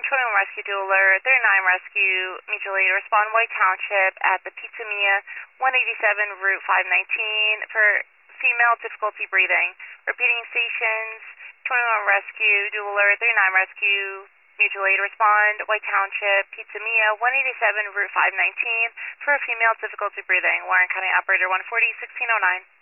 21 Rescue Dual Alert, 39 Rescue, mutual aid, respond White Township at the Pizza Mia, 187 Route 519 for female difficulty breathing. Repeating stations, 21 Rescue Dual Alert, 39 Rescue, mutual aid, respond White Township, Pizza Mia, 187 Route 519 for female difficulty breathing. Warren County Operator 140, 1609.